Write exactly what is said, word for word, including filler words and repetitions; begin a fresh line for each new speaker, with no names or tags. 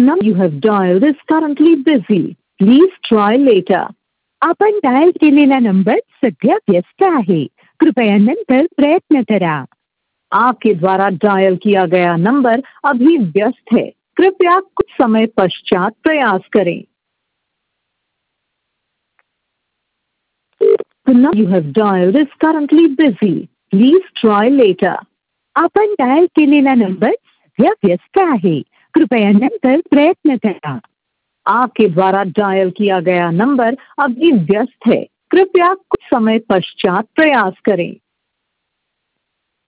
number you have dialed is currently busy. Please try later. आपण dial केलेला number सध्या व्यस्त आहे. कृपया नंतर प्रयत्न करा. आपके द्वारा डायल किया गया नंबर अभी व्यस्त है. कृपया कुछ समय पश्चात प्रयास करें. The number you have dialed is currently busy. Please try later. आपण डायल केलेला नंबर सध्या व्यस्त आहे. कृपया नंतर प्रयत्न करा. आपके द्वारा डायल किया गया नंबर अभी व्यस्त है. कृपया कुछ समय पश्चात प्रयास करें.